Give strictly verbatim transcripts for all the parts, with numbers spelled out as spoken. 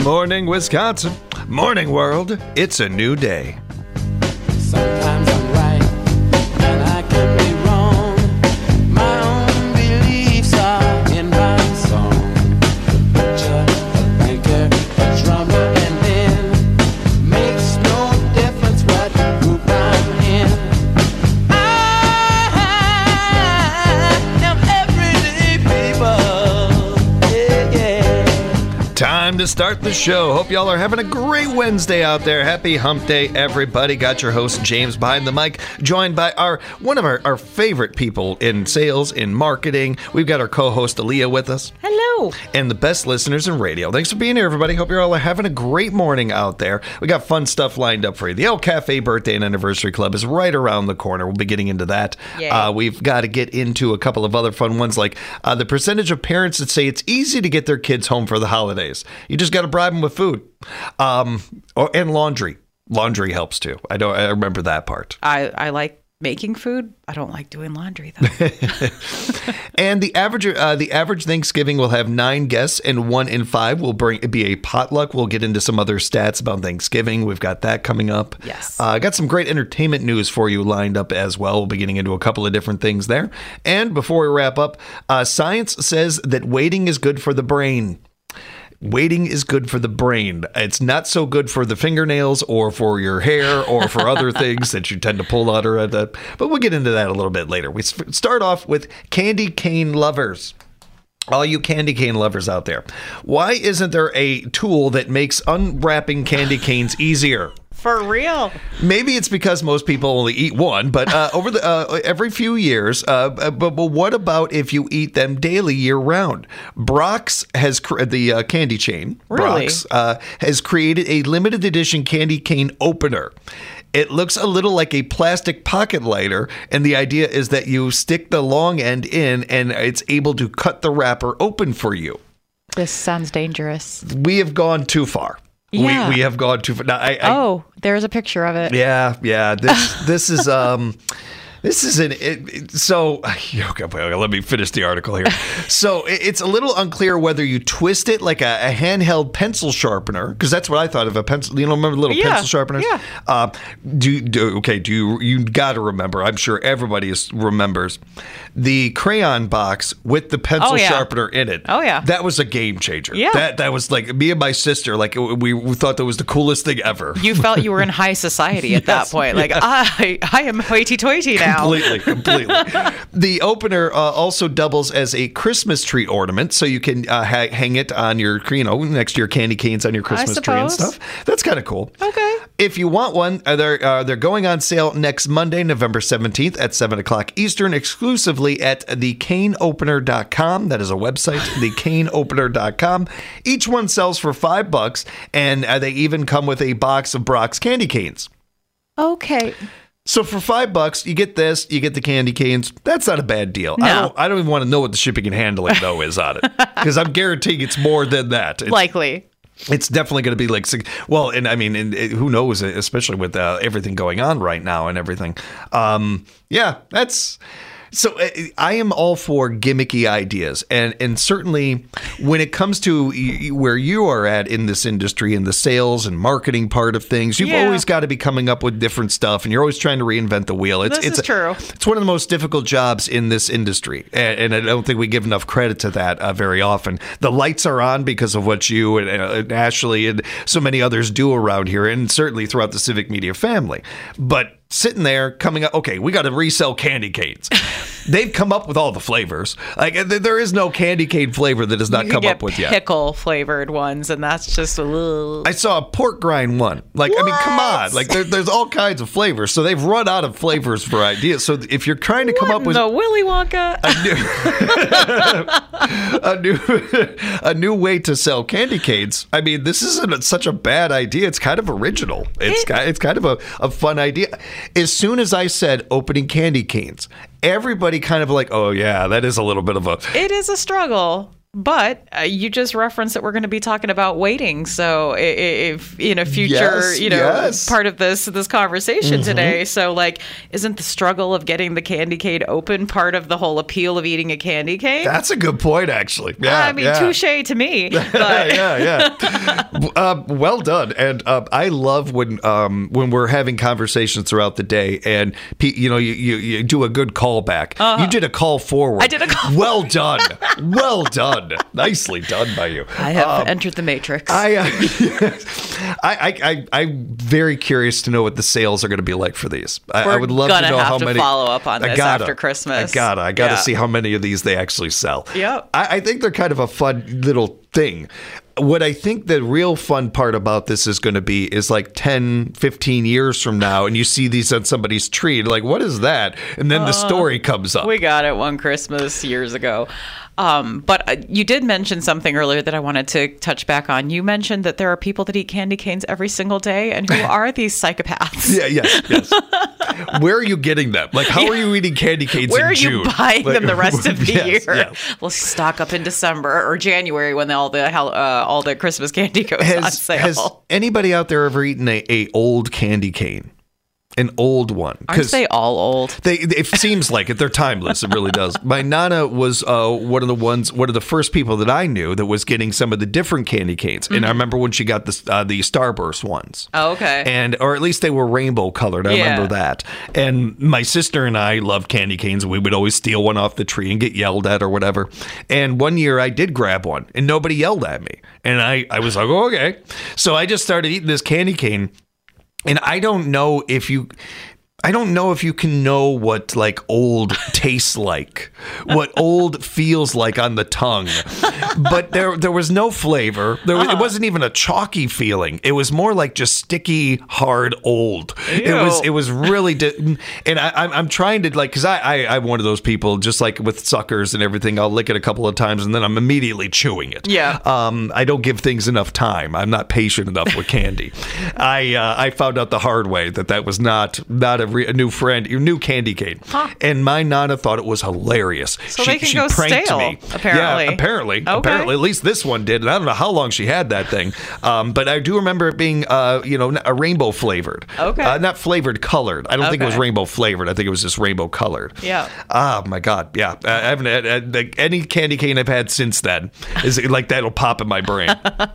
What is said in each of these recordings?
morning, Wisconsin. Morning, world. It's a new day. Sometimes I'm right, and I can be wrong. My own beliefs are in my song. A butcher, a banker, a drummer, and then makes no difference what group I'm in. I am everyday people. Yeah, yeah. Time to start the show. Hope y'all are having a great Wednesday out there. Happy hump day, everybody. Got your host, James, behind the mic, joined by our one of our, our favorite people in sales, in marketing. We've got our co-host, Aaliyah, with us. Hello. And the best listeners in radio. Thanks for being here, everybody. Hope you're all having a great morning out there. We got fun stuff lined up for you. The El Cafe Birthday and Anniversary Club is right around the corner. We'll be getting into that. Uh, we've got to get into a couple of other fun ones, like uh, the percentage of parents that say it's easy to get their kids home for the holidays. You just got to bribe them with food. Um, or, and laundry. Laundry helps too. I don't. I remember that part. I, I like making food. I don't like doing laundry though. And the average uh, the average Thanksgiving will have nine guests, and one in five will bring be a potluck. We'll get into some other stats about Thanksgiving. We've got that coming up. Yes. I uh, got some great entertainment news for you lined up as well. We'll be getting into a couple of different things there. And before we wrap up, uh, science says that waiting is good for the brain. Waiting is good for the brain. It's not so good for the fingernails or for your hair or for other things that you tend to pull out or that. But we'll get into that a little bit later. We start off with candy cane lovers. All you candy cane lovers out there. Why isn't there a tool that makes unwrapping candy canes easier? For real. Maybe it's because most people only eat one, but uh, over the uh, every few years. Uh, but, but what about if you eat them daily, year round? Brock's has cr- the uh, candy chain. Really? Brock's uh, has created a limited edition candy cane opener. It looks a little like a plastic pocket lighter, and the idea is that you stick the long end in, and it's able to cut the wrapper open for you. This sounds dangerous. We have gone too far. Yeah. We we have gone too far. Now, I, I, Oh, there's a picture of it. Yeah, yeah. This this is um this is an it, it, so okay, okay, let me finish the article here. So it, it's a little unclear whether you twist it like a, a handheld pencil sharpener, because that's what I thought of a pencil. You know, remember the little Yeah, pencil sharpeners? yeah. Uh, do, do okay? Do you you got to remember? I'm sure everybody is, remembers the crayon box with the pencil Oh, yeah. sharpener in it. Oh, yeah. That was a game changer. Yeah. That that was like me and my sister. Like we, we thought that was the coolest thing ever. You felt you were in high society at Yes, that point. Like, yes. I, I am hoity-toity now. Completely, completely. The opener uh, also doubles as a Christmas tree ornament, so you can uh, ha- hang it on your, you know, next to your candy canes on your Christmas tree and suppose. stuff. That's kind of cool. Okay. If you want one, uh, they're uh, they're going on sale next Monday, November seventeenth at seven o'clock Eastern, exclusively at the cane opener dot com. That is a website, the cane opener dot com. Each one sells for five bucks, and uh, they even come with a box of Brock's candy canes. Okay. So for five bucks, you get this, you get the candy canes. That's not a bad deal. I No. don't I don't even want to know what the shipping and handling though is on it, because I'm guaranteeing it's more than that. It's, Likely. it's definitely going to be like six- well, and I mean, and it- who knows, especially with uh, everything going on right now and everything. Um, yeah, that's. So uh, I am all for gimmicky ideas, and and certainly when it comes to y- where you are at in this industry, in the sales and marketing part of things, you've Yeah. always got to be coming up with different stuff, and you're always trying to reinvent the wheel. It's, This it's is true. It's one of the most difficult jobs in this industry, and, and I don't think we give enough credit to that uh, very often. The lights are on because of what you and, uh, and Ashley and so many others do around here, and certainly throughout the Civic Media family. But sitting there coming up, okay, we got to resell candy canes. They've come up with all the flavors. Like th- there is no candy cane flavor that has not You come get up with yet. pickle flavored ones, and that's just a little. I saw a pork rind one. Like, I mean, come on. Like, there, there's all kinds of flavors. So they've run out of flavors for ideas. So if you're trying to come up with the Willy Wonka. a new, a new, a new way to sell candy canes, I mean, this isn't such a bad idea. It's kind of original. It's It- ki- it's kind of a, a fun idea. As soon as I said opening candy canes, everybody kind of like, oh yeah, that is a little bit of a. It is a struggle. But uh, you just referenced that we're going to be talking about waiting. So i- i- if in a future, Yes, you know, yes. part of this this conversation today. So like, isn't the struggle of getting the candy cane open part of the whole appeal of eating a candy cane? That's a good point, actually. Yeah, I mean, yeah. touche to me. But yeah, yeah. uh, well done. And uh, I love when um, when we're having conversations throughout the day, and pe- you know, you, you you do a good callback. You did a call forward. Uh-huh. I did a call Well done. Well done. Nicely done by you. I have Um, entered the matrix. I, uh, I, I, I, I'm very curious to know what the sales are going to be like for these. I, I We're would love to gonna know have how to many. follow up on I this gotta, after Christmas. I gotta, I gotta Yeah. see how many of these they actually sell. Yep. I, I think they're kind of a fun little thing. What I think the real fun part about this is going to be is like ten, fifteen years from now, and you see these on somebody's tree, like, what is that? And then the story comes up. We got it one Christmas years ago. Um, but uh, you did mention something earlier that I wanted to touch back on. You mentioned that there are people that eat candy canes every single day, and who are these psychopaths? Yeah, yes, yes. Where are you getting them? Like, how are you eating candy canes Where in are June? you buying Like, them the rest of the yes, year? yes. We'll stock up in December or January when all the hell, uh, all the Christmas candy goes on Has, sale. has anybody out there ever eaten a, a old candy cane? An old one? Aren't they all old? They, it seems like it. They're timeless. It really does. My Nana was uh, one of the ones, one of the first people that I knew that was getting some of the different candy canes. And Mm-hmm. I remember when she got the uh, the Starburst ones. Oh, okay. And or at least they were rainbow colored. I Yeah. remember that. And my sister and I loved candy canes. We would always steal one off the tree and get yelled at or whatever. And one year I did grab one, and nobody yelled at me. And I I was like, oh, okay. So I just started eating this candy cane. And I don't know if you I don't know if you can know what like old tastes like, what old feels like on the tongue. But there there was no flavor. There was, it wasn't even a chalky feeling. It was more like just sticky, hard old. It was it was really di- and I I'm, I'm trying to like cuz I, I I'm one of those people just like with suckers and everything. I'll lick it a couple of times and then I'm immediately chewing it. Yeah. Um I don't give things enough time. I'm not patient enough with candy. I uh, I found out the hard way that that was not not a, re- a new friend, your new candy cane. Huh. And my Nana thought it was hilarious. So they can go stale, apparently. Yeah, apparently. Okay. Apparently, at least this one did. And I don't know how long she had that thing. Um, but I do remember it being, uh, you know, a rainbow flavored. Okay. Uh, not flavored, colored. I don't think it was Okay. rainbow flavored. I think it was just rainbow colored. Yeah. Oh my God. Yeah. I haven't had, had like, any candy cane I've had since then is like that'll pop in my brain.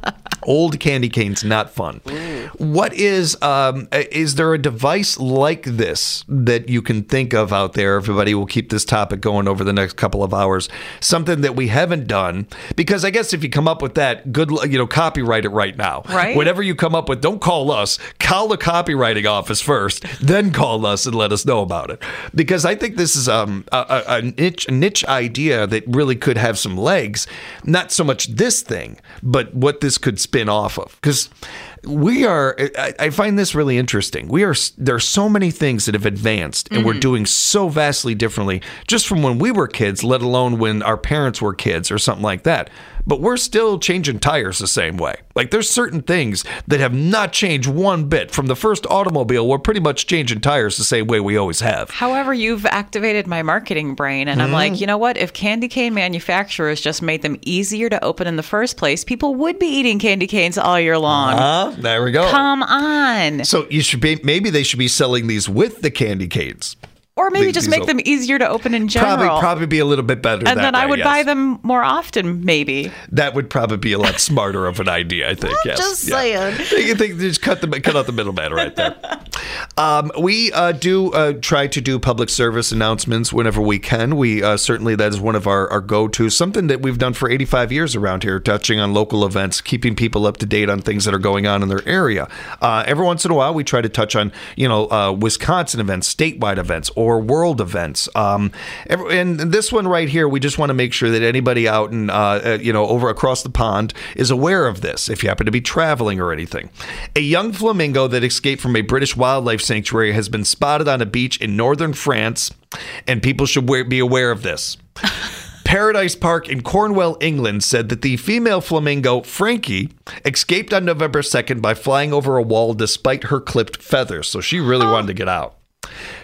Old candy canes, not fun. What is um is there a device like this that you can think of out there? Everybody will keep this topic going over the next couple of hours. Something that we haven't done, because I guess if you come up with that, good, lu- you know, copyright it right now. Right. Whatever you come up with, don't call us. Call the copywriting office first, then call us and let us know about it. Because I think this is um a, a, a niche niche idea that really could have some legs. Not so much this thing, but what this could spin off of. Because we are, I, I find this really interesting. We are, there are so many things that have advanced and we're doing so vastly differently just from when we were kids, let alone when our parents were kids or something like that. But we're still changing tires the same way. Like there's certain things that have not changed one bit. From the first automobile, we're pretty much changing tires the same way we always have. However, you've activated my marketing brain, and I'm Mm-hmm. like, you know what? If candy cane manufacturers just made them easier to open in the first place, people would be eating candy canes all year long. Ah, there we go. Come on. So you should be, maybe they should be selling these with the candy canes. Or maybe These- just these make will- them easier to open in general. Probably, probably be a little bit better. and that then I way, would yes. buy them more often, maybe. That would probably be a lot smarter of an idea, I think. Yes, just yeah. saying. You think just cut the cut out the middleman right there. Um, we uh, do uh, try to do public service announcements whenever we can. We uh, certainly that is one of our, our go to, something that we've done for eighty-five years around here, touching on local events, keeping people up to date on things that are going on in their area. Uh, every once in a while, we try to touch on you know uh, Wisconsin events, statewide events, or world events. Um, every, and this one right here, we just want to make sure that anybody out and uh, uh, you know over across the pond is aware of this. If you happen to be traveling or anything, a young flamingo that escaped from a British wildlife sanctuary has been spotted on a beach in northern France, and people should wa- be aware of this. Paradise Park in Cornwall, England, said that the female flamingo, Frankie, escaped on November second by flying over a wall despite her clipped feathers. So she really wanted to get out.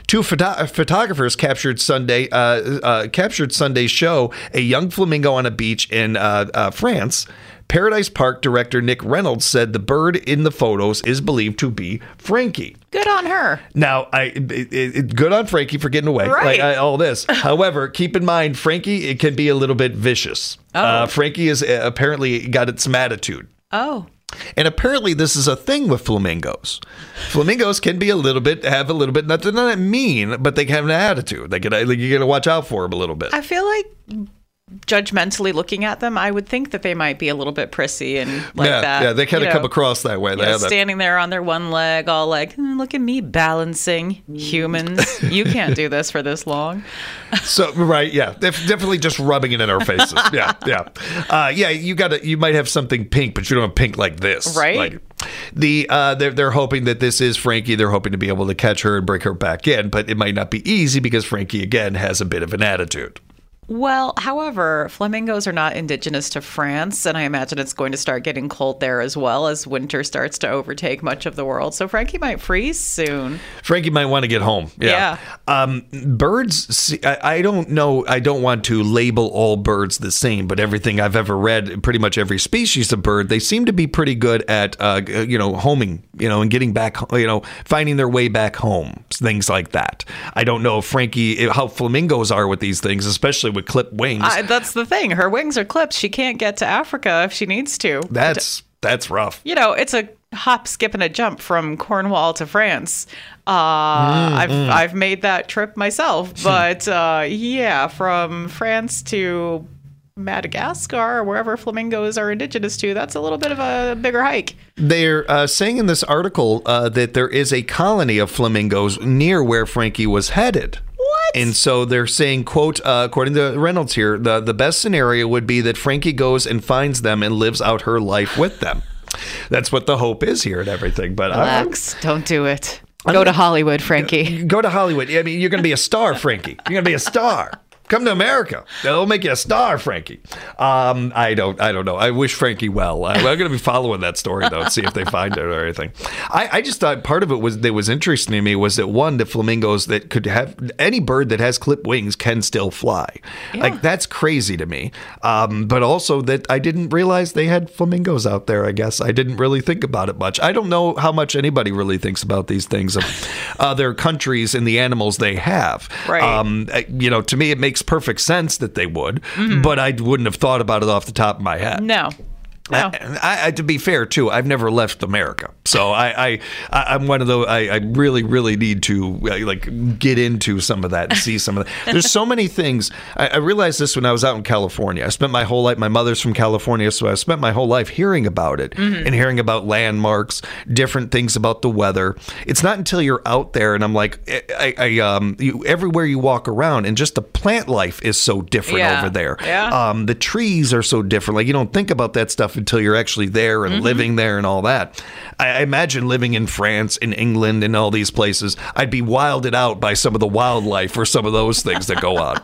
Two photo- photographers captured Sunday, uh, uh, captured Sunday's show, a young flamingo on a beach in uh, uh, France. Paradise Park director Nick Reynolds said the bird in the photos is believed to be Frankie. Good on her. Now, I it, it, good on Frankie for getting away. Right. Like I, all this. However, keep in mind, Frankie, it can be a little bit vicious. Oh. Uh, Frankie is uh, apparently got some attitude. Oh. And apparently this is a thing with flamingos. Flamingos can be a little bit, have a little bit, not, they're not mean, but they can have an attitude. They can, like, you got to watch out for them a little bit. I feel like judgmentally looking at them, I would think that they might be a little bit prissy and like yeah, that. Yeah, they kind of you come know, across that way. They you know, have that. standing there on their one leg, all like, "Hmm, look at me balancing. Humans, you can't do this for this long." So right, yeah, Def- definitely just rubbing it in our faces. Yeah, yeah, uh, yeah. You got to, you might have something pink, but you don't have pink like this, Right. Like, the uh, they're they're hoping that this is Frankie. They're hoping to be able to catch her and bring her back in, but it might not be easy because Frankie again has a bit of an attitude. Well, however, flamingos are not indigenous to France, and I imagine it's going to start getting cold there as well as winter starts to overtake much of the world. So Frankie might freeze soon. Frankie might want to get home. Yeah. Um, birds, see, I, I don't know. I don't want to label all birds the same, but everything I've ever read, pretty much every species of bird, they seem to be pretty good at, uh, you know, homing, you know, and getting back, you know, finding their way back home, things like that. I don't know if Frankie, how flamingos are with these things, especially with clipped wings. I, that's the thing. Her wings are clipped. She can't get to Africa if she needs to. That's that's rough. You know, it's a hop, skip, and a jump from Cornwall to France. Uh, I've I've made that trip myself, but uh, yeah, from France to Madagascar or wherever flamingos are indigenous to, that's a little bit of a bigger hike. They're uh, saying in this article uh, that there is a colony of flamingos near where Frankie was headed. What? And so they're saying, quote, uh, according to Reynolds here, the, the best scenario would be that Frankie goes and finds them and lives out her life with them. That's what the hope is here and everything. But Relax. I, Don't do it. Go to Hollywood, Frankie. Go to Hollywood. I mean, you're going to be a star, Frankie. You're going to be a star. Come to America. They'll make you a star, Frankie. Um, I don't I don't know. I wish Frankie well. I, I'm going to be following that story, though, and see if they find it or anything. I, I just thought part of it was that was interesting to me was that, one, the flamingos that could have, any bird that has clipped wings can still fly. Yeah. Like, that's crazy to me. Um, but also that I didn't realize they had flamingos out there, I guess. I didn't really think about it much. I don't know how much anybody really thinks about these things of other countries and the animals they have. Right. Um, you know, to me, it makes perfect sense that they would, mm-hmm. but I wouldn't have thought about it off the top of my head. No. No. I, I, to be fair, too, I've never left America, so I, I, I'm one of those. I, I really, really need to uh, like get into some of that and see some of that. There's so many things. I, I realized this when I was out in California. I spent my whole life. My mother's from California, so I spent my whole life hearing about it mm-hmm. and hearing about landmarks, different things about the weather. It's not until you're out there, and I'm like, I, I um, you, everywhere you walk around, and just the plant life is so different yeah. over there. Yeah. Um, the trees are so different. Like you don't think about that stuff until you're actually there and mm-hmm. living there and all that. I, I imagine living in France, in England, and all these places, I'd be wilded out by some of the wildlife or some of those things that go on.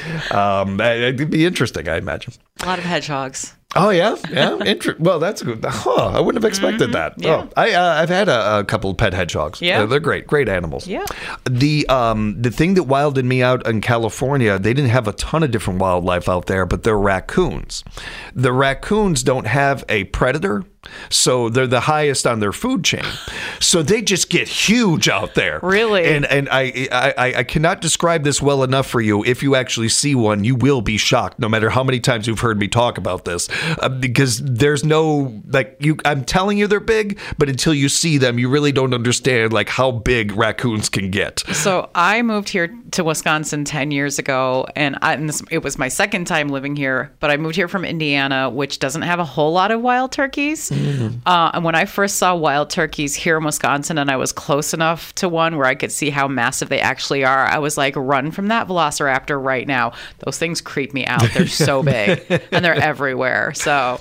um, it'd be interesting, I imagine. A lot of hedgehogs. Oh yeah, yeah. Inter- well, that's good. Huh, I wouldn't have expected mm-hmm. that. Yeah. Oh, I uh, I've had a, a couple of pet hedgehogs. Yeah, uh, they're great, great animals. Yeah. The um the thing that wilded me out in California, they didn't have a ton of different wildlife out there, but they're raccoons. The raccoons don't have a predator, so they're the highest on their food chain. So they just get huge out there. Really? And and I I I cannot describe this well enough for you. If you actually see one, you will be shocked, no matter how many times you've heard me talk about this. Uh, because there's no, like, you, I'm telling you they're big, but until you see them, you really don't understand, like, how big raccoons can get. So I moved here to Wisconsin ten years ago, and, I, and this, it was my second time living here, but I moved here from Indiana, which doesn't have a whole lot of wild turkeys. Mm-hmm. Uh, and when I first saw wild turkeys here in Wisconsin, and I was close enough to one where I could see how massive they actually are, I was like, run from that velociraptor right now. Those things creep me out. They're so big, and they're everywhere. So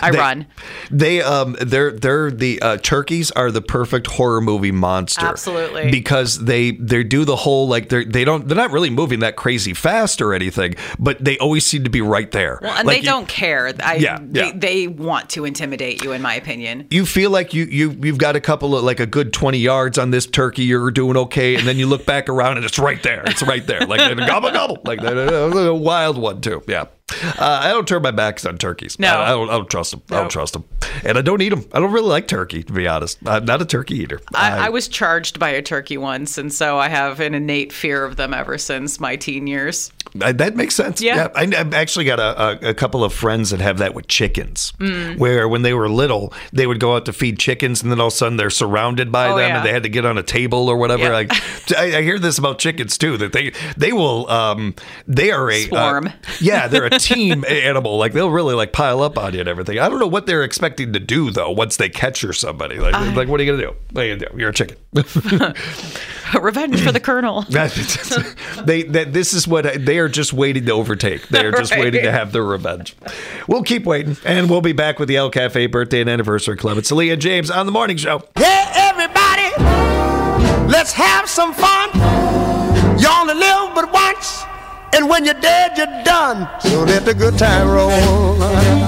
I they, run. They um they're they're the uh, turkeys are the perfect horror movie monster. Absolutely. Because they they do the whole like they they don't they're not really moving that crazy fast or anything, but they always seem to be right there. Well, and like they you, don't care. I, Yeah, they, yeah. they want to intimidate you, in my opinion. You feel like you you you've got a couple of like a good twenty yards on this turkey. You're doing okay, and then you look back around and it's right there. It's right there, like gobble gobble, like that. A wild one too. Yeah. Uh, I don't turn my backs on turkeys. No. I, I don't. I don't trust them. I No. don't trust them, and I don't eat them. I don't really like turkey, to be honest. I'm not a turkey eater. I, I was charged by a turkey once, and so I have an innate fear of them ever since my teen years. I, that makes sense. Yeah. I, I've actually got a, a, a couple of friends that have that with chickens, Mm. where when they were little, they would go out to feed chickens, and then all of a sudden they're surrounded by Oh, them, yeah. and they had to get on a table or whatever. Yeah. Like, I, I hear this about chickens too, that they they will um they are a uh, Swarm. yeah, they're a team animal. Like they'll really like pile up on you and everything. I don't know what they're expecting to do though once they catch somebody. Like, like what are you gonna do? What are you gonna do? You're a chicken. Revenge for the colonel. they that this is what they are just waiting to overtake. They are just Right. waiting to have their revenge. We'll keep waiting, and we'll be back with the El Cafe Birthday and Anniversary Club. It's Leah and James on the morning show. Hey, everybody, let's have some fun. You only live but once, and when you're dead, you're done. So let the good time roll.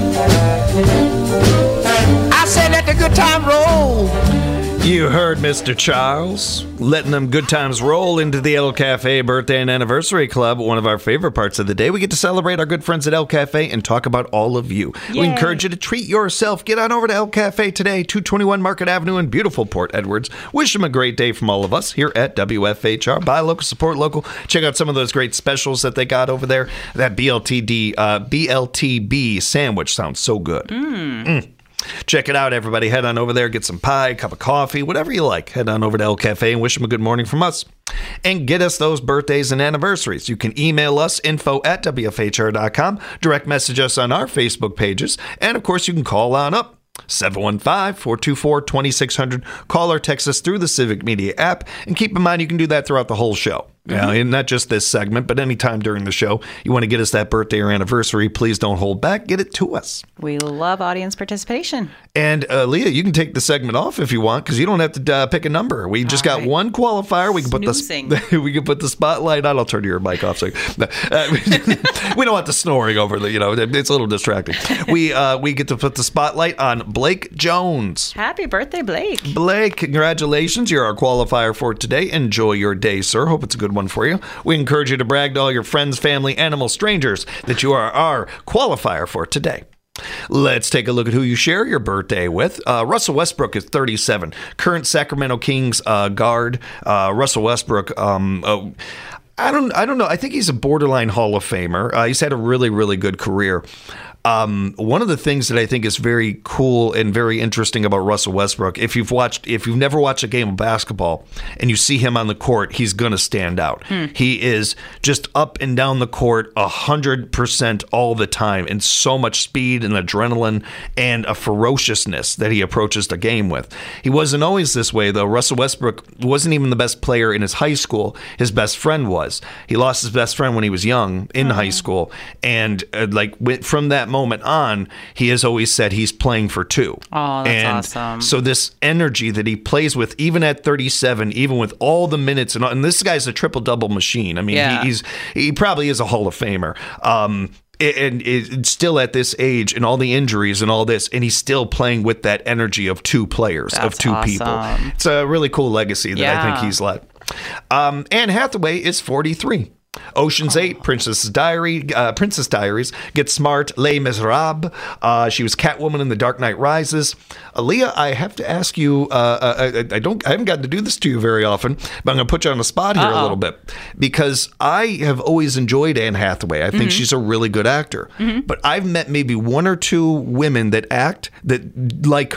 I say let the good time roll. You heard Mister Charles letting them good times roll into the El Cafe Birthday and Anniversary Club. One of our favorite parts of the day. We get to celebrate our good friends at El Cafe and talk about all of you. We Yay. encourage you to treat yourself. Get on over to El Cafe today, two twenty-one Market Avenue in beautiful Port Edwards. Wish them a great day from all of us here at W F H R. Buy local, support local. Check out some of those great specials that they got over there. That B L T D, uh, B L T B sandwich sounds so good. Mm. Check it out, everybody. Head on over there, get some pie, cup of coffee, whatever you like. Head on over to El Cafe and wish them a good morning from us. And get us those birthdays and anniversaries. You can email us, info at W F H R dot com, direct message us on our Facebook pages, and of course, you can call on up. seven one five, four two four, two six zero zero. Call or text us through the Civic Media app. And keep in mind, you can do that throughout the whole show. You know, and not just this segment, but anytime during the show, you want to get us that birthday or anniversary, please don't hold back. Get it to us. We love audience participation. And uh, Leah, you can take the segment off if you want, because you don't have to uh, pick a number. We just All got right. one qualifier. We can Snoozing. put the we can put the spotlight on. I'll turn your mic off. So uh, we don't want the snoring over the. You know, it's a little distracting. We uh, we get to put the spotlight on Blake Jones. Happy birthday, Blake. Blake, congratulations. You're our qualifier for today. Enjoy your day, sir. Hope it's a good one for you. We encourage you to brag to all your friends, family, animal, strangers that you are our qualifier for today. Let's take a look at who you share your birthday with. Uh, Russell Westbrook is thirty-seven. Current Sacramento Kings uh, guard. Uh, Russell Westbrook. Um, uh, I don't. I don't know. I think he's a borderline Hall of Famer. Uh, he's had a really, really good career. Um, one of the things that I think is very cool and very interesting about Russell Westbrook, if you've watched, if you've never watched a game of basketball and you see him on the court, he's going to stand out. Hmm. He is just up and down the court a hundred percent all the time, and so much speed and adrenaline and a ferociousness that he approaches the game with. He wasn't always this way, though. Russell Westbrook wasn't even the best player in his high school. His best friend was. He lost his best friend when he was young in high school, and uh, like went from that moment moment on, he has always said he's playing for two. Oh, that's and awesome. So this energy that he plays with, even at thirty-seven, even with all the minutes, and, all, and this guy's a triple-double machine. I mean, Yeah. he, he's he probably is a Hall of Famer. Um, and it's still at this age and all the injuries and all this, and he's still playing with that energy of two players, of That's two people. awesome. It's a really cool legacy that I think Yeah. he's led. Um, Anne Hathaway is forty-three. Ocean's Eight, Princess Diary, uh, Princess Diaries, Get Smart, Les Miserables. Uh, she was Catwoman in The Dark Knight Rises. Aaliyah, I have to ask you. Uh, I, I don't. I haven't gotten to do this to you very often, but I'm going to put you on the spot here Uh-oh. a little bit because I have always enjoyed Anne Hathaway. I think Mm-hmm. she's a really good actor, but I've met maybe one or two women that act that like her.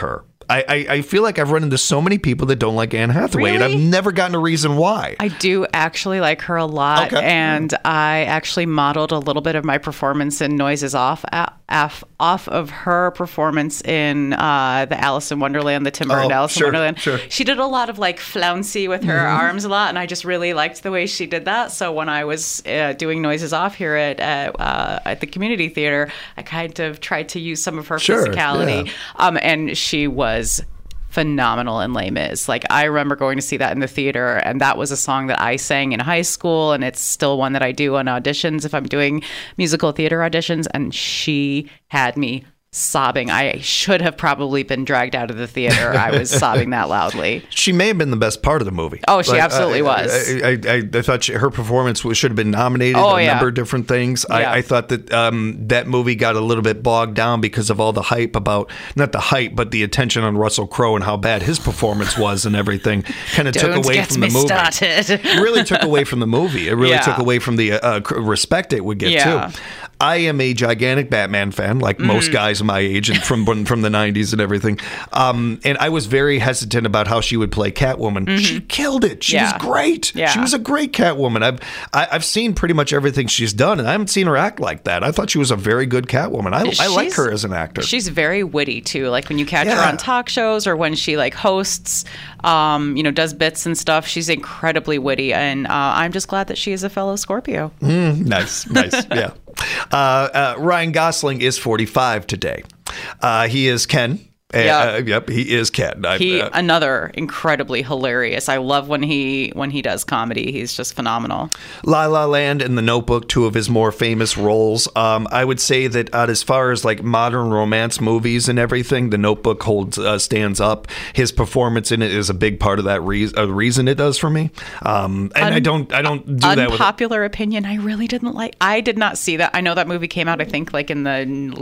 I, I, I feel like I've run into so many people that don't like Anne Hathaway, and Really? I've never gotten a reason why. I do actually like her a lot, Okay. and I actually modeled a little bit of my performance in Noises Off off, off of her performance in uh, the Alice in Wonderland, the Tim Burton Oh, Alice sure, in Wonderland. sure. She did a lot of like flouncy with her Mm-hmm. arms a lot, and I just really liked the way she did that. So when I was uh, doing Noises Off here at at, uh, at the community theater, I kind of tried to use some of her Sure, physicality, yeah. um, and she was phenomenal in Les Mis. Like, I remember going to see that in the theater, and that was a song that I sang in high school, and it's still one that I do on auditions if I'm doing musical theater auditions, and she had me sobbing. I should have probably been dragged out of the theater. I was sobbing that loudly. She may have been the best part of the movie. Oh, she Like, absolutely I, was. I, I, I, I thought she, her performance was, should have been nominated Oh, a yeah. number of different things. Yeah. I, I thought that um, that movie got a little bit bogged down because of all the hype about, not the hype, but the attention on Russell Crowe and how bad his performance was and everything. Kind of took Don't away get from the me movie. started. It really took away from the movie. It really Yeah. took away from the uh, uh, respect it would get Yeah. too. I am a gigantic Batman fan, like Mm-hmm. most guys my age and from from the nineties and everything. Um, and I was very hesitant about how she would play Catwoman. She killed it. She Mm-hmm. Yeah. was great. Yeah. She was a great Catwoman. I've I, I've seen pretty much everything she's done, and I haven't seen her act like that. I thought she was a very good Catwoman. I, I like She's- her as an actor. She's very witty too. Like when you catch her Yeah. on talk shows or when she like hosts, um, you know, does bits and stuff. She's incredibly witty, and uh, I'm just glad that she is a fellow Scorpio. Nice, nice, yeah. Uh, uh, Ryan Gosling is forty-five today. Uh, he is Ken. Uh, Yeah. uh, yep, he is Ken. I- He uh, another incredibly hilarious. I love when he when he does comedy. He's just phenomenal. La La Land and The Notebook, two of his more famous roles. Um, I would say that uh, as far as like modern romance movies and everything, The Notebook holds uh, stands up. His performance in it is a big part of that reason. Uh, reason it does for me. Um, and Un- I don't, I don't do that with. Unpopular opinion. I really didn't like. I did not see that. I know that movie came out. I think like in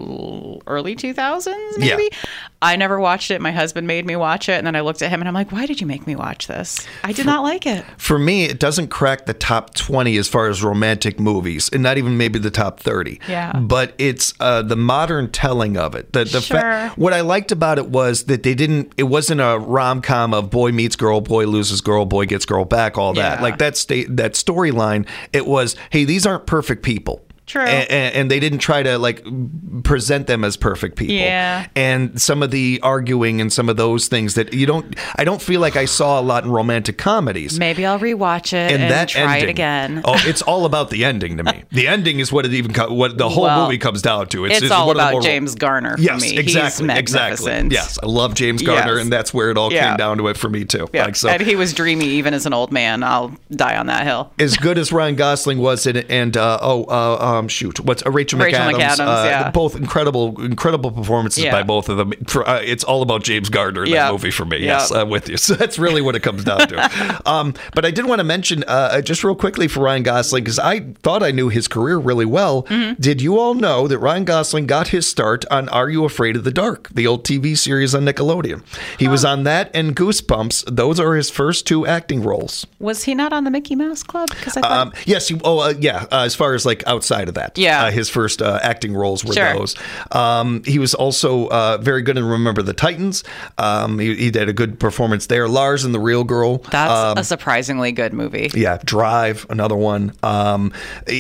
the early two thousands, maybe. Yeah. I never watched it. My husband made me watch it, and then I looked at him and I'm like, "Why did you make me watch this? I did not like it." For me, it doesn't crack the top twenty as far as romantic movies, and not even maybe the top thirty. Yeah. But it's uh, the modern telling of it. The, the Sure. fa- what I liked about it was that they didn't. It wasn't a rom com of boy meets girl, boy loses girl, boy gets girl back. All that, Yeah. like that state, that storyline. It was, hey, these aren't perfect people. True. And, and, and they didn't try to like present them as perfect people. Yeah. And some of the arguing and some of those things that you don't. I don't feel like I saw a lot in romantic comedies. Maybe I'll rewatch it and, And that try ending, it again. oh, it's all about the ending to me. The ending is what it even co- what the whole Well, movie comes down to. It's, it's all one of the about more- James Garner for Yes, me. exactly, He's exactly. magnificent. Yes, I love James Garner, Yes. and that's where it all Yeah. came down to it for me too. Yeah. Like so. And he was dreamy even as an old man. I'll die on that hill. As good as Ryan Gosling was in it, and uh, oh, uh, um, shoot, what's uh, Rachel, Rachel McAdams? McAdams, uh, yeah. Both incredible, incredible performances Yeah. by both of them. For, uh, it's all about James Garner in Yeah. that movie for me. Yeah. Yes, I'm with you. So that's really what it comes down to. um, but I did want to mention uh, just real quickly for Ryan Gosling, because I thought I knew his career really well. Mm-hmm. Did you all know that Ryan Gosling got his start on Are You Afraid of the Dark, the old T V series on Nickelodeon? He was on that and Goosebumps. Those are his first two acting roles. Was he not on the Mickey Mouse Club? Because I thought Um, yes. He, oh, uh, yeah. Uh, as far as like outside of that, Yeah. uh, his first uh, acting roles were Sure. those. Um, he was also uh, very good in Remember the Titans. Um, he, he did a good performance there. Lars and the Real Girl. that's Um, a surprisingly good movie. yeah, Drive, another one. Um,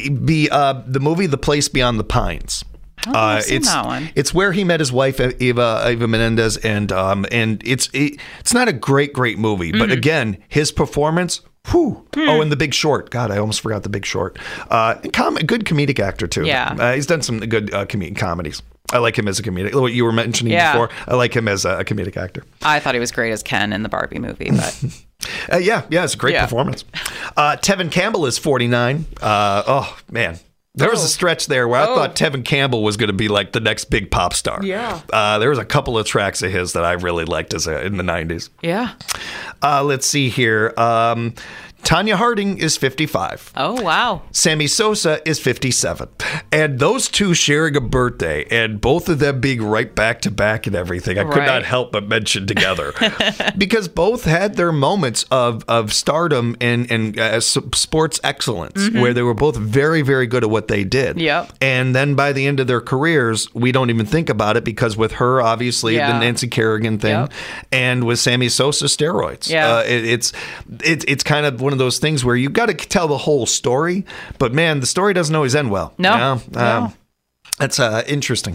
be uh, the movie The Place Beyond the Pines. I don't think I've seen it's that one. it's where he met his wife Eva Eva Menendez, and um, and it's it, it's not a great great movie, Mm-hmm. but again, his performance. Whew. Hmm. Oh, and The Big Short. God, I almost forgot The Big Short. Uh, com- good comedic actor too. Yeah. uh, he's done some good uh, com- comedies. I like him as a comedic. What you were mentioning Yeah. before, I like him as a, a comedic actor. I thought he was great as Ken in the Barbie movie, but Uh, yeah, yeah, it's a great Yeah. performance. Uh, Tevin Campbell is forty-nine. Uh, oh man. There was Oh. a stretch there where I Oh. thought Tevin Campbell was going to be like the next big pop star. Yeah. Uh, there was a couple of tracks of his that I really liked as a, in the nineties. yeah. Uh, let's see here. Um, Tanya Harding is fifty-five. Oh, wow. Sammy Sosa is fifty-seven. And those two sharing a birthday and both of them being right back to back and everything, I could Right. not help but mention together. Because both had their moments of, of stardom and, and uh, s- sports excellence, where they were both very, very good at what they did. Yep. And then by the end of their careers, we don't even think about it because with her, obviously, Yeah. the Nancy Kerrigan thing, Yep. and with Sammy Sosa, steroids. Yeah. Uh, it, it's, it, it's kind of one of those things where you've got to tell the whole story, but man, the story doesn't always end well. No. You know? No. Um, that's uh, interesting.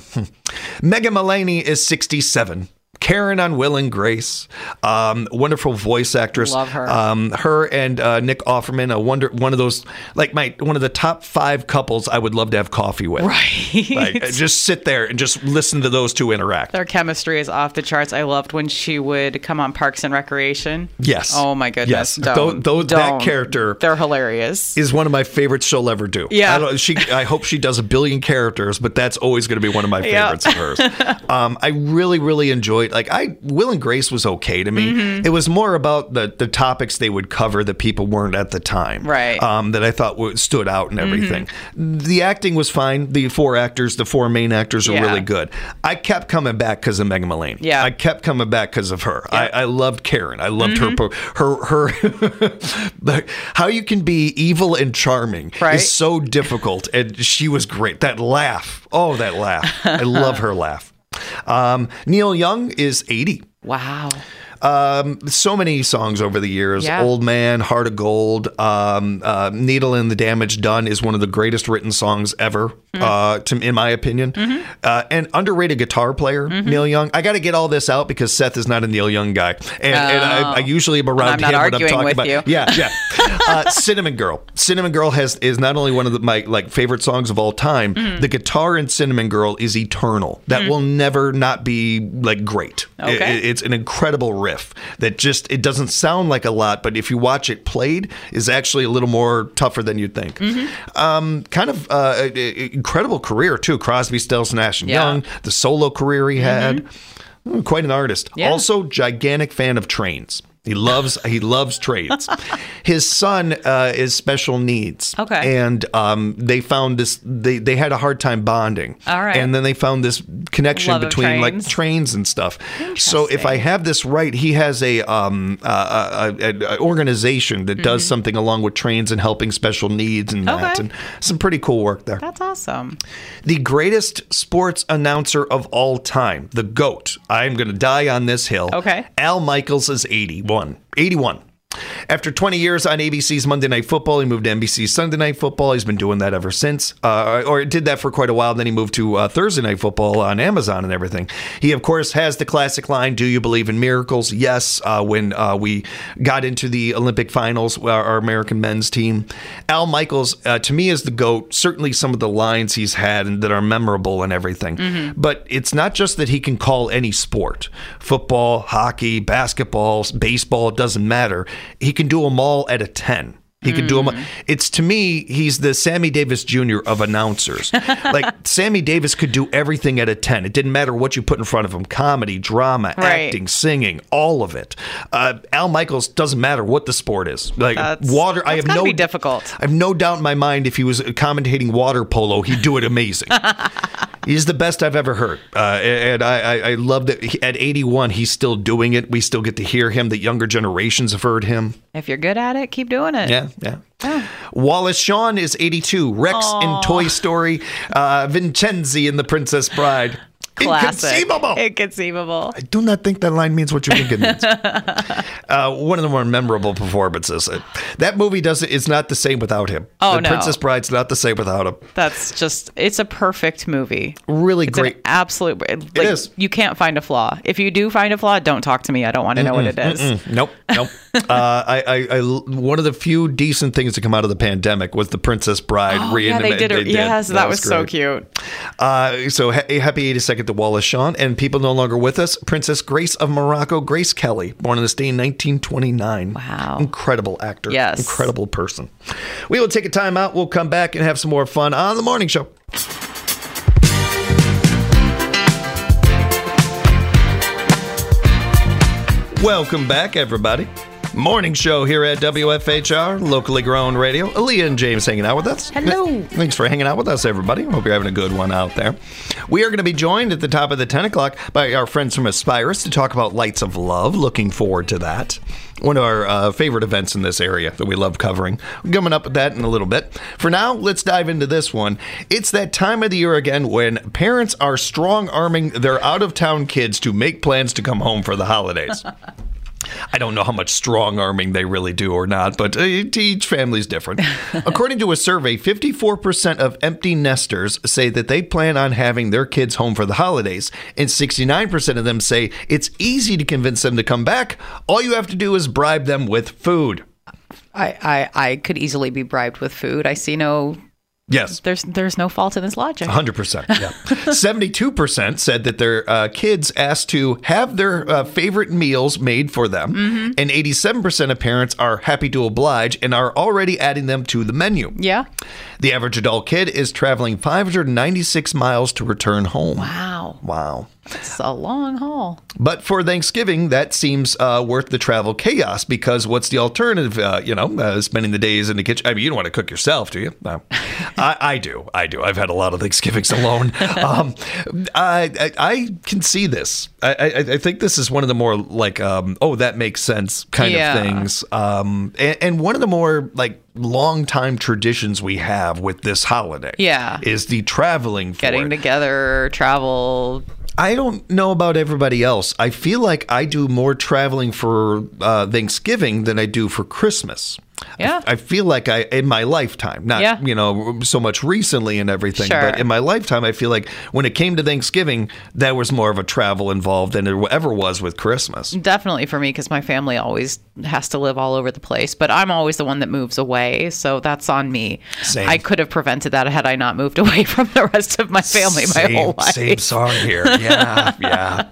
Megan Mullany is sixty-seven. Karen on Will and Grace, um, wonderful voice actress. Love her. Um, her and uh, Nick Offerman, a wonder, one of those, like my one of the top five couples I would love to have coffee with. Right. Like, just sit there and just listen to those two interact. Their chemistry is off the charts. I loved when she would come on Parks and Recreation. Yes. Oh my goodness. Yes. Don't, Tho- tho- that don't. character They're hilarious. is one of my favorites she'll ever do. Yeah. I, don't, she, I hope she does a billion characters, but that's always going to be one of my Yeah. favorites of hers. Um, I really, really enjoyed, like, I, Will and Grace was okay to me. Mm-hmm. It was more about the, the topics they would cover that people weren't at the time. Right. Um, that I thought w- stood out and everything. The acting was fine. The four actors, the four main actors are Yeah. really good. I kept coming back because of Megan Mullany. Yeah. I kept coming back because of her. I, I loved Karen. I loved her, pro- her, her, like, how you can be evil and charming Right. is so difficult. And she was great. That laugh. Oh, that laugh. I love her laugh. Um, Neil Young is eighty. Wow. Um, so many songs over the years. Yeah. Old Man, Heart of Gold, um, uh, Needle and the Damage Done is one of the greatest written songs ever, uh, to, in my opinion. Uh, and underrated guitar player, Neil Young. I got to get all this out because Seth is not a Neil Young guy. And, and I, I usually am around I'm not him when I'm arguing talking with about. you. Yeah, yeah. uh, Cinnamon Girl. Cinnamon Girl has is not only one of the, my like favorite songs of all time. The guitar in Cinnamon Girl is eternal. That will never not be like great. Okay. It- it's an incredible riff that just it doesn't sound like a lot, but if you watch it played, is actually a little more tougher than you'd think. Um, kind of uh, a- a- incredible career too. Crosby, Stills, Nash and Yeah. Young, the solo career he had. Mm, Quite an artist. Yeah. Also, gigantic fan of trains. He loves he loves trains. His son uh, is special needs. Okay. And um, they found this. They they had a hard time bonding. All right. And then they found this connection Love of between like trains. trains and stuff. So if I have this right, he has a um uh, a, a, a organization that does something along with trains and helping special needs and that, Mm-hmm. Okay. and some pretty cool work there. That's awesome. The greatest sports announcer of all time, the GOAT. I'm going to die on this hill. Okay. Al Michaels is eighty-one. eighty-one. After twenty years on A B C's Monday Night Football, he moved to N B C's Sunday Night Football. He's been doing that ever since, uh, or did that for quite a while. Then he moved to uh, Thursday Night Football on Amazon and everything. He, of course, has the classic line, "Do you believe in miracles?" Yes, uh, when uh, we got into the Olympic finals, our, our American men's team. Al Michaels, uh, to me, is the GOAT. Certainly some of the lines he's had and that are memorable and everything. But it's not just that he can call any sport, football, hockey, basketball, baseball, it doesn't matter. He can do them all at a ten. He could do them. It's to me, he's the Sammy Davis Junior of announcers. Like Sammy Davis could do everything at a ten. It didn't matter what you put in front of him: comedy, drama, Right. acting, singing, all of it. Uh, Al Michaels doesn't matter what the sport is. Like That's- water, I that's have gotta no be difficult. I have no doubt in my mind if he was commentating water polo, he'd do it amazing. He's the best I've ever heard, uh, and I, I, I love that he, at eighty-one he's still doing it. We still get to hear him. The younger generations have heard him. If you're good at it, keep doing it. Yeah, yeah. Wallace Shawn is eighty-two. Rex in Toy Story. Uh, Vincenzi in The Princess Bride. Classic. Inconceivable. Inconceivable. I do not think that line means what you think it means. uh, one of the more memorable performances. Uh, That movie doesn't. It's not the same without him. Oh, the no. Princess Bride's not the same without him. That's just, it's a perfect movie. Really It's great. an absolute, like, is. You can't find a flaw. If you do find a flaw, don't talk to me. I don't want to know what it is. Mm, Nope, nope. uh, I, I, I, one of the few decent things to come out of the pandemic was the Princess Bride. Oh, yeah, they did it. Yes, that, was, so great. cute. Uh, so ha- happy eighty-second to Wallace Shawn, and people no longer with us. Princess Grace of Morocco, Grace Kelly, born on this day in nineteen twenty-nine. Wow. Incredible actor. Yes. Incredible person. We will take a time out. We'll come back and have some more fun on The Morning Show. Welcome back, everybody. Morning show here at W F H R, locally grown radio. Aaliyah and James hanging out with us. Hello. Thanks for hanging out with us, everybody. Hope you're having a good one out there. We are going to be joined at the top of the ten o'clock by our friends from Aspirus to talk about Lights of Love. Looking forward to that. One of our uh, favorite events in this area that we love covering. We're coming up with that in a little bit. For now, let's dive into this one. It's that time of the year again when parents are strong-arming their out-of-town kids to make plans to come home for the holidays. I don't know how much strong arming they really do or not, but uh, each family is different. According to a survey, fifty-four percent of empty nesters say that they plan on having their kids home for the holidays, and sixty-nine percent of them say it's easy to convince them to come back. All you have to do is bribe them with food. I, I, I could easily be bribed with food. I see no... Yes. There's there's no fault in this logic. one hundred percent, yeah. seventy-two percent said that their uh, kids asked to have their uh, favorite meals made for them, mm-hmm. and eighty-seven percent of parents are happy to oblige and are already adding them to the menu. Yeah. The average adult kid is traveling five hundred ninety-six miles to return home. Wow. Wow. It's a long haul. But for Thanksgiving, that seems uh, worth the travel chaos, because what's the alternative? Uh, you know, uh, spending the days in the kitchen. I mean, you don't want to cook yourself, do you? No. I, I do. I do. I've had a lot of Thanksgivings alone. um, I, I I can see this. I, I, I think this is one of the more like, um, oh, that makes sense kind Yeah. of things. Um, and, and one of the more like long time traditions we have with this holiday. Yeah. Is the traveling for Getting it. together, travel. I don't know about everybody else. I feel like I do more traveling for uh, Thanksgiving than I do for Christmas. Yeah. I, I feel like I, in my lifetime, not, Yeah. you know, so much recently and everything, Sure. but in my lifetime, I feel like when it came to Thanksgiving, there was more of a travel involved than there ever was with Christmas. Definitely for me, because my family always has to live all over the place, but I'm always the one that moves away, so that's on me. Same. I could have prevented that had I not moved away from the rest of my family my same, whole life. Same song here. Yeah, yeah.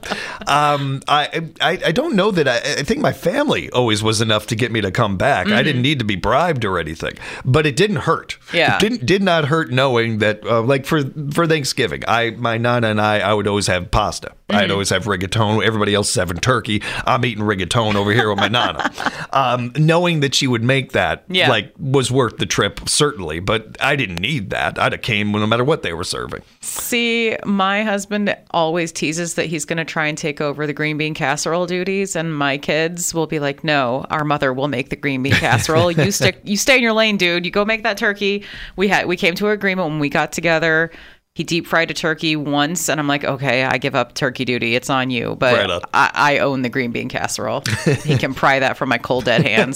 Um, I, I I don't know that I, I think my family always was enough to get me to come back. Mm-hmm. I didn't need to be bribed or anything, but it didn't hurt. Yeah. It didn't did not hurt knowing that, uh, like for for Thanksgiving, I my nana and I I would always have pasta. Mm-hmm. I'd always have rigatone. Everybody else is having turkey. I'm eating rigatone over here with my nana. Um, knowing that she would make that, Yeah. like, was worth the trip certainly, but I didn't need that. I'd have came no matter what they were serving. See, my husband always teases that he's going to try and take over the green bean casserole duties, and my kids will be like, "No, our mother will make the green bean casserole. You stick, you stay in your lane, dude. You go make that turkey." We had we came to an agreement when we got together. He deep fried a turkey once, and I'm like, "Okay, I give up turkey duty. It's on you." But Right on. I, I own the green bean casserole. He can pry that from my cold dead hands.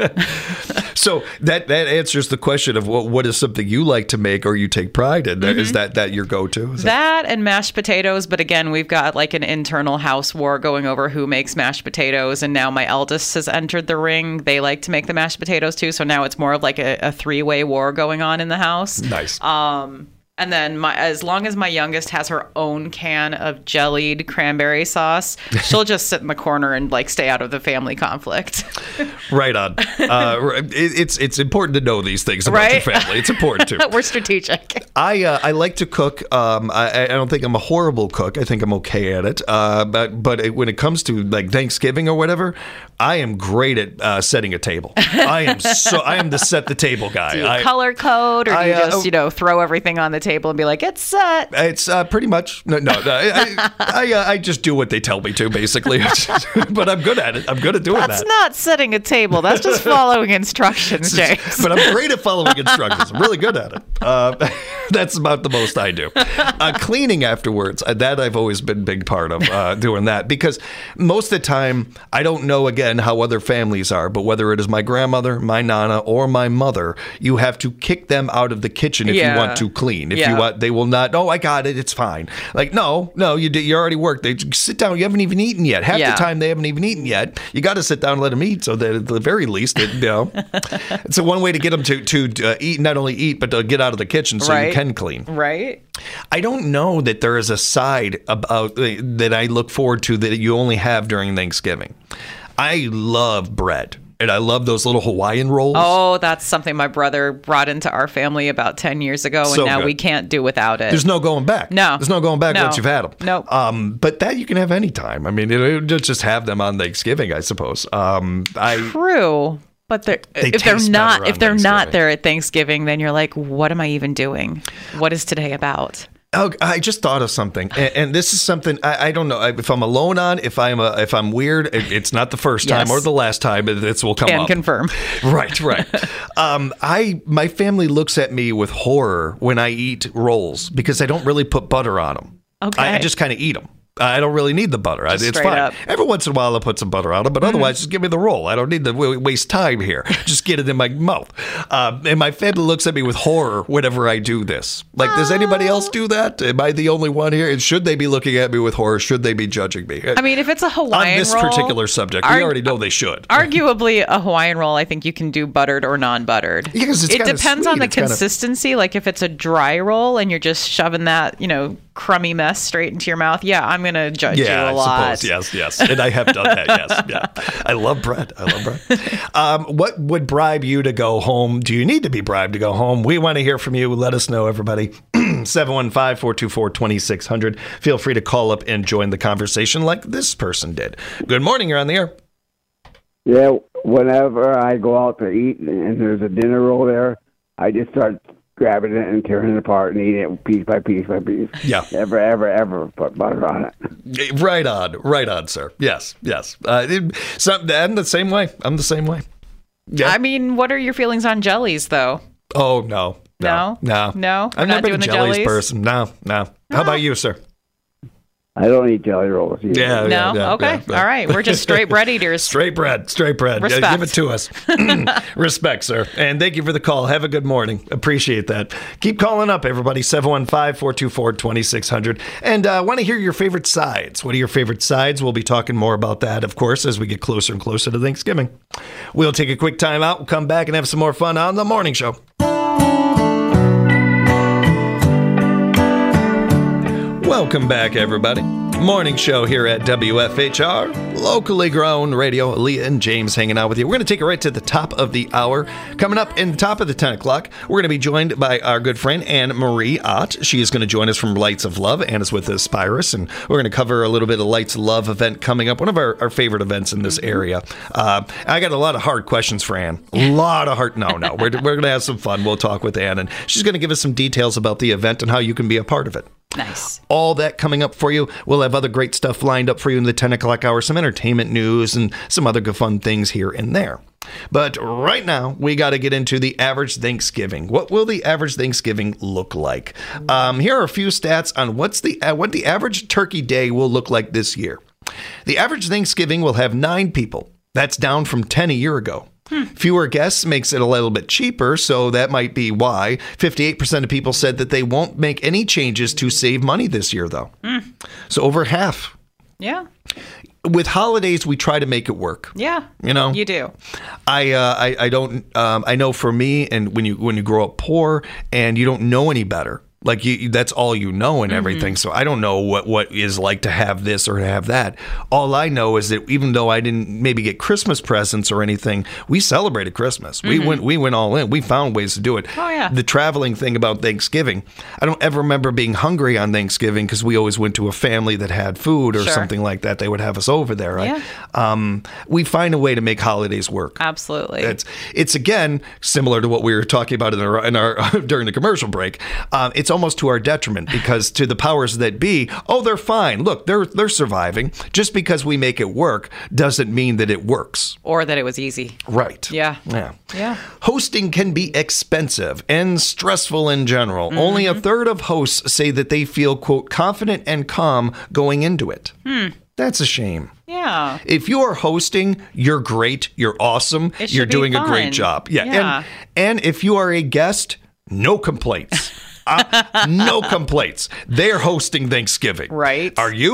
So that that answers the question of what what is something you like to make or you take pride in? Mm-hmm. Is that that your go-to? Is that- That and mashed potatoes, but again, we've got like an internal house war going over who makes mashed potatoes, and now my eldest has entered the ring. They like to make the mashed potatoes too, so now it's more of like a, a three-way war going on in the house. nice. Um, and then my, as long as my youngest has her own can of jellied cranberry sauce, she'll just sit in the corner and like stay out of the family conflict. Right on. Uh, it, it's it's important to know these things about Right? your family. It's important to. We're strategic. I uh, I like to cook. Um, I, I don't think I'm a horrible cook. I think I'm okay at it. Uh, but but it, when it comes to like Thanksgiving or whatever, I am great at uh, setting a table. I am so I am the set the table guy. Do you I, color code, or do I, you uh, just, you know, throw everything on the table and be like, it's set? It's uh, pretty much no, no. I I, I, uh, I just do what they tell me to, basically. But I'm good at it. I'm good at doing That's that. not setting a table. That's just following instructions, James. But I'm great at following instructions. I'm really good at it. Uh, that's about the most I do. Uh, cleaning afterwards, uh, that I've always been a big part of uh, doing that, because most of the time, I don't know, again, how other families are, but whether it is my grandmother, my nana, or my mother, you have to kick them out of the kitchen if Yeah. you want to clean. If Yeah. you want, they will not, oh, I got it, it's fine. Like, no, no, you did, you already worked. They sit down, you haven't even eaten yet. Half Yeah. the time they haven't even eaten yet. You got to sit down and let them eat, so that at the very least, it, you know, it's a one way to get them to, to uh, eat, not only eat, but to get out of the kitchen so you Right. can clean. Right? I don't know that there is a side about uh, that I look forward to that you only have during Thanksgiving. I love bread. and I love those little Hawaiian rolls. Oh, that's something my brother brought into our family about ten years ago, and So now good. we can't do without it. There's no going back. No. There's no going back No. once you've had them. Nope. Um, but that you can have anytime. I mean, it, it, just just have them on Thanksgiving, I suppose. Um, I True. But they're, They if they're taste not better on if they're not Thanksgiving. there at Thanksgiving, then you're like, what am I even doing? What is today about? Oh, I just thought of something, and, and this is something I, I don't know if I'm alone on. If I'm a, if I'm weird, it, it's not the first time Yes. or the last time. It, this will come Can up. confirm. Right, right. um, I my family looks at me with horror when I eat rolls because I don't really put butter on them. Okay. I, I just kind of eat them. I don't really need the butter. I- Just it's straight fine. up. Every once in a while, I'll put some butter on it, but otherwise, just give me the roll. I don't need to w- waste time here. Just get it in my mouth. Um, and my family looks at me with horror whenever I do this. Like, does anybody else do that? Am I the only one here? And should they be looking at me with horror? Should they be judging me? I mean, if it's a Hawaiian on this roll, particular subject, we arg- already know they should. Arguably, a Hawaiian roll, I think you can do buttered or non-buttered. Yeah, 'cause it's it kinda depends sweet. on the It's kinda- consistency. Like if it's a dry roll and you're just shoving that, you know, crummy mess straight into your mouth, yeah, I'm gonna judge Yeah, you a I lot. suppose. Yes, yes. And I have done that. Yes, yeah. I love bread. I love bread. Um, what would bribe you to go home? Do you need to be bribed to go home? We want to hear from you. Let us know, everybody. seven one five, four two four, two six zero zero. Feel free to call up and join the conversation like this person did. Good morning. You're on the air. Yeah, whenever I go out to eat and there's a dinner roll there, I just start grabbing it and tearing it apart and eating it piece by piece by piece. Yeah. Never, ever, ever put butter on it. Right on. Right on, sir. Yes, yes. Uh, it, some, I'm the same way. I'm the same way. Yeah. I mean, what are your feelings on jellies, though? oh, no. No? No. No? We're I've not never been doing a the jellies jellies? person. No, no. How about you, sir? I don't eat jelly rolls either. Yeah. No? yeah, Okay. yeah, yeah. All right. We're just straight bread eaters. Straight bread, straight bread. Yeah, Respect. give it to us. Respect, sir. And thank you for the call. Have a good morning. Appreciate that. Keep calling up, everybody. seven one five, four two four, two six zero zero. And I uh, want to hear your favorite sides. What are your favorite sides? We'll be talking more about that, of course, as we get closer and closer to Thanksgiving. We'll take a quick time out. We'll come back and have some more fun on The Morning Show. Welcome back, everybody. Morning show here at W F H R, locally grown radio. Leah and James hanging out with you. We're going to take it right to the top of the hour. Coming up in the top of the ten o'clock, we're going to be joined by our good friend Anne Marie Ott. She is going to join us from Lights of Love. Anne is with Aspirus, and we're going to cover a little bit of Lights of Love event coming up, one of our, our favorite events in this area. Uh, I got a lot of hard questions for Anne. A lot of hard. No, no. We're, we're going to have some fun. We'll talk with Anne, and she's going to give us some details about the event and how you can be a part of it. Nice. All that coming up for you. We'll have other great stuff lined up for you in the ten o'clock hour, some entertainment news and some other good fun things here and there. But right now, we got to get into the average Thanksgiving. What will the average Thanksgiving look like? Um, here are a few stats on what's the uh, what the average turkey day will look like this year. The average Thanksgiving will have nine people. That's down from ten a year ago. Hmm. Fewer guests makes it a little bit cheaper, so that might be why. fifty-eight percent of people said that they won't make any changes to save money this year, though. Hmm. So over half. Yeah. With holidays, we try to make it work. Yeah. You know, You do. I, uh, I, I don't. Um, I know for me, and when you when you grow up poor and you don't know any better. Like you, that's all you know and everything. Mm-hmm. So I don't know what, what is like to have this or to have that. All I know is that even though I didn't maybe get Christmas presents or anything, we celebrated Christmas. Mm-hmm. We went we went all in. We found ways to do it. Oh, yeah. The traveling thing about Thanksgiving, I don't ever remember being hungry on Thanksgiving because we always went to a family that had food or Sure. something like that. They would have us over there, right? Yeah. Um, we find a way to make holidays work. Absolutely. It's it's again similar to what we were talking about in our, in our during the commercial break. Um, it's almost to our detriment because to the powers that be, oh, they're fine. Look, they're they're surviving. Just because we make it work doesn't mean that it works. Or that it was easy. Right. Yeah. Yeah. Yeah. Hosting can be expensive and stressful in general. Mm-hmm. Only a third of hosts say that they feel, quote, confident and calm going into it. Hmm. That's a shame. Yeah. If you are hosting, you're great. You're awesome. It should You're be doing a fun. great job. Yeah. Yeah. And, and if you are a guest, no complaints. uh, no complaints. They're hosting Thanksgiving. Right. Are you?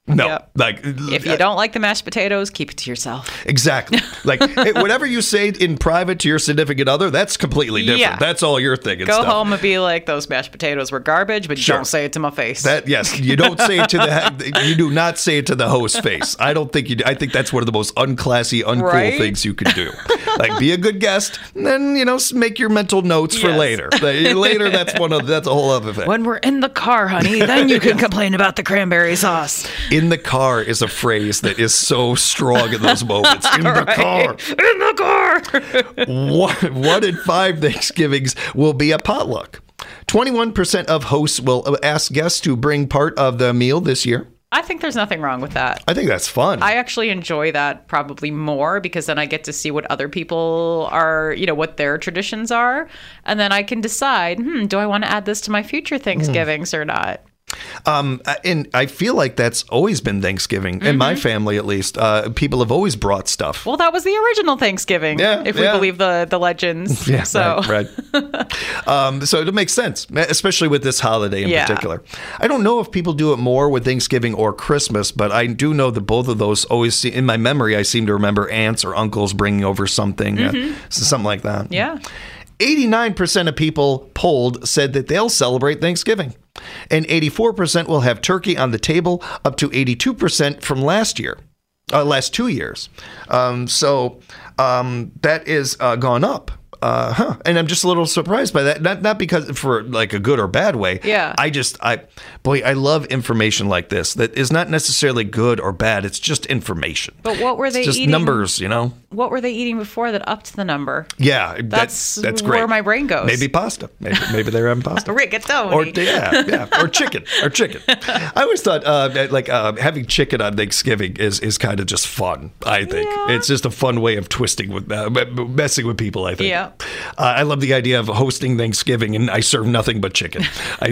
No, Yep. like If you don't like the mashed potatoes, keep it to yourself. exactly like hey, whatever you say in private to your significant other, that's completely different. Yeah. That's all your thing. And Go stuff. home and be like, those mashed potatoes were garbage, but Sure. don't say it to my face. That yes, you don't say it to the you do not say it to the host's face. I don't think you. Do. I think that's one of the most unclassy, uncool Right? things you could do. Like be a good guest, and then you know s- make your mental notes for Yes. later. Like, later, that's one of that's a whole other thing. when we're in the car, honey, then you can complain about the cranberry sauce. In the car is a phrase that is so strong in those moments. In the car. In the car. One, one in five Thanksgivings will be a potluck. twenty-one percent of hosts will ask guests to bring part of the meal this year. I think there's nothing wrong with that. I think that's fun. I actually enjoy that probably more because then I get to see what other people are, you know, what their traditions are. And then I can decide, hmm, do I want to add this to my future Thanksgivings or not? Um, and I feel like that's always been Thanksgiving in my family, at least. Uh, people have always brought stuff. Well, that was the original Thanksgiving, Yeah, if we yeah. believe the, the legends. Yeah, so. right. right. um, so it makes sense, especially with this holiday in Yeah. particular. I don't know if people do it more with Thanksgiving or Christmas, but I do know that both of those always, see, in my memory, I seem to remember aunts or uncles bringing over something, uh, something like that. Yeah. eighty-nine percent of people polled said that they'll celebrate Thanksgiving. And eighty-four percent will have turkey on the table, up to eighty-two percent from last year, uh, last two years. Um, so um, that is uh, gone up. Uh, huh. And I'm just a little surprised by that. Not not because for like a good or bad way. Yeah. I just, I, boy, I love information like this that is not necessarily good or bad. It's just information. But what were they it's just eating? numbers, you know? What were they eating before that upped the number? Yeah. that- That's that's great. where my brain goes. Maybe pasta. Maybe, maybe they're having pasta. Rigatoni. Or yeah, yeah, or chicken, or chicken. I always thought uh, that, like uh, having chicken on Thanksgiving is is kind of just fun. I think Yeah. it's just a fun way of twisting with uh, messing with people. I think. Yeah. Uh, I love the idea of hosting Thanksgiving and I serve nothing but chicken. I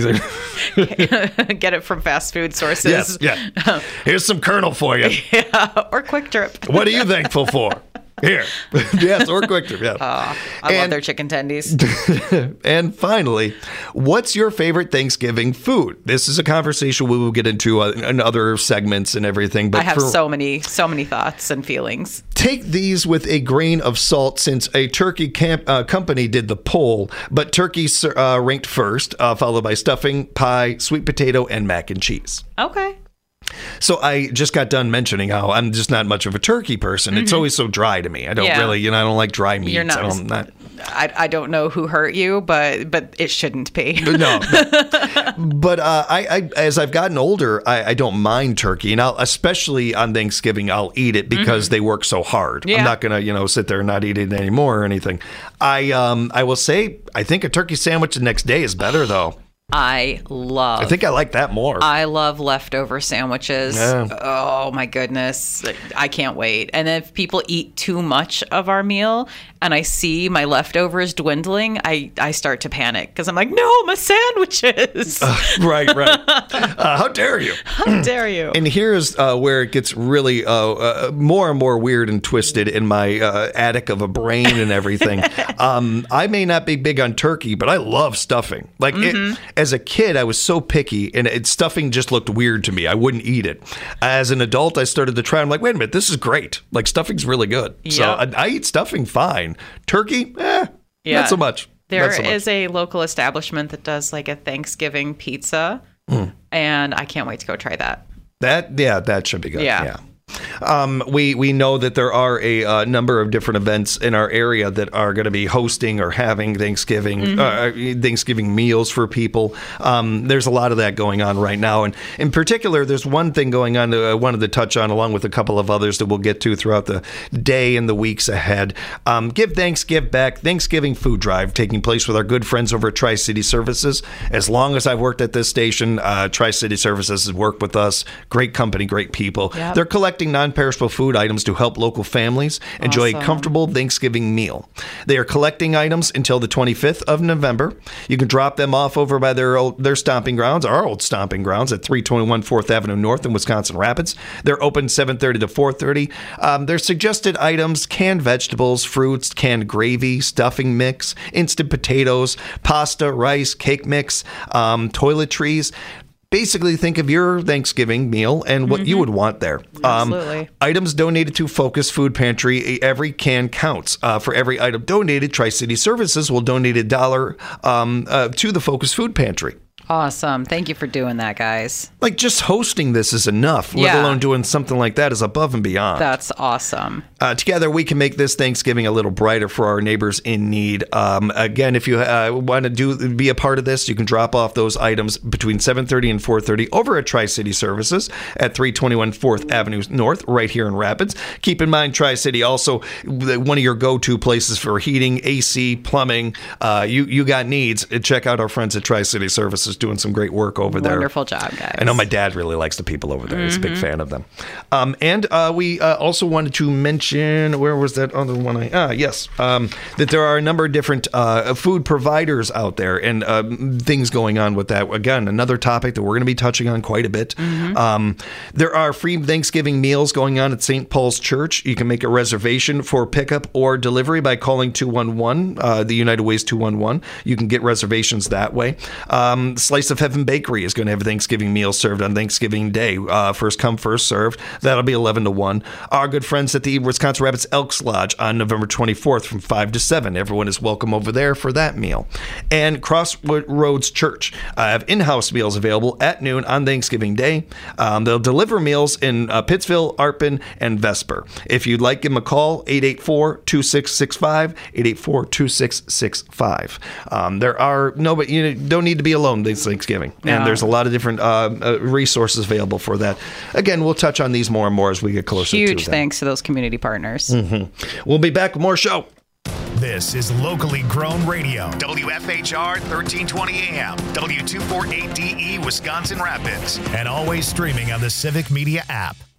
serve, Get it from fast food sources. yes, yeah. Here's some kernel for you. Yeah. Or Quick Trip. What are you thankful for? Here, yes, or quick trip. Yeah. I love And- their chicken tendies. And finally, what's your favorite Thanksgiving food? This is a conversation we will get into uh, in other segments and everything. But I have for, so many, so many thoughts and feelings. take these with a grain of salt, since a turkey camp, uh, company did the poll. But turkey uh, ranked first, uh, followed by stuffing, pie, sweet potato, and mac and cheese. Okay. So I just got done mentioning how I'm just not much of a turkey person. It's always so dry to me. I don't Yeah. really, you know, I don't like dry meats. You're not. I don't not. I, I don't know who hurt you, but but it shouldn't be. No, no. But uh, I, I, as I've gotten older, I, I don't mind turkey, and I'll, especially on Thanksgiving, I'll eat it because they work so hard. Yeah. I'm not gonna, you know, sit there and not eat it anymore or anything. I, um, I will say, I think a turkey sandwich the next day is better, though. I love. I think I like that more. I love leftover sandwiches. Yeah. Oh my goodness. I can't wait. And if people eat too much of our meal and I see my leftovers dwindling, I, I start to panic because I'm like, no, my sandwiches. right, right. Uh, how dare you? How dare you? And here's uh, where it gets really uh, uh, more and more weird and twisted in my uh, attic of a brain and everything. um, I may not be big on turkey, but I love stuffing. Like it, as a kid, I was so picky, and it, stuffing just looked weird to me. I wouldn't eat it. As an adult, I started to try. I'm like, wait a minute, this is great. Like stuffing's really good. So Yep. I, I eat stuffing fine. Turkey, eh, Yeah. not so much. There Not so much. is a local establishment that does like a Thanksgiving pizza, and I can't wait to go try that. That yeah, that should be good. Yeah. Yeah. Um, we we know that there are a uh, number of different events in our area that are going to be hosting or having Thanksgiving Mm-hmm. uh, Thanksgiving meals for people. Um, there's a lot of that going on right now, and in particular, there's one thing going on that I wanted to touch on, along with a couple of others that we'll get to throughout the day and the weeks ahead. Um, Give Thanks, Give Back Thanksgiving food drive taking place with our good friends over at Tri-City Services. As long as I've worked at this station, uh, Tri-City Services has worked with us. Great company, great people. Yep. They're collecting non-perishable food items to help local families enjoy a Awesome. comfortable Thanksgiving meal. They are collecting items until the twenty-fifth of November. You can drop them off over by their old, their stomping grounds, our old stomping grounds at three twenty-one fourth Avenue North in Wisconsin Rapids. They're open seven thirty to four thirty. Um, their suggested items: canned vegetables, fruits, canned gravy, stuffing mix, instant potatoes, pasta, rice, cake mix, um, toiletries. basically think of your Thanksgiving meal and what you would want there. Absolutely. Um, items donated to Focus Food Pantry, every can counts. Uh, for every item donated, Tri-City Services will donate a dollar um, uh, to the Focus Food Pantry. Awesome. Thank you for doing that, guys. Like, just hosting this is enough, let Yeah. alone doing something like that is above and beyond. That's awesome. Uh, together, we can make this Thanksgiving a little brighter for our neighbors in need. Um, again, if you uh, want to do be a part of this, you can drop off those items between seven thirty and four thirty over at Tri-City Services at three twenty-one fourth Avenue North, right here in Rapids. Keep in mind, Tri-City also one of your go-to places for heating, A C, plumbing. Uh, you you got needs. Check out our friends at Tri-City Services doing some great work over there. Wonderful job, guys. I know my dad really likes the people over there. He's a big fan of them. Um, and uh, we uh, also wanted to mention, where was that other one? I Ah, yes. Um, that there are a number of different uh, food providers out there and uh, things going on with that. Again, another topic that we're going to be touching on quite a bit. Um, there are free Thanksgiving meals going on at Saint Paul's Church. You can make a reservation for pickup or delivery by calling two one one, uh, the United Ways two one one. You can get reservations that way. Um, Slice of Heaven Bakery is going to have a Thanksgiving meal served on Thanksgiving Day. Uh, first come, first served. That'll be eleven to one. Our good friends at the Wisconsin Rapids Elks Lodge on November twenty-fourth from five to seven. Everyone is welcome over there for that meal. And Crossroads Church uh, have in-house meals available at noon on Thanksgiving Day. Um, they'll deliver meals in uh, Pittsville, Arpin, and Vesper. If you'd like, give them a call, eight eight four, two six six five, eight eight four, two six six five. Um, there are no, but you don't need to be alone this Thanksgiving. And No. there's a lot of different uh, uh, resources available for that. Again, we'll touch on these more and more as we get closer to Huge them. thanks to those community partners. We'll be back with more show. This is locally grown radio. W F H R thirteen twenty A M, W two forty-eight D E, Wisconsin Rapids. And always streaming on the Civic Media app.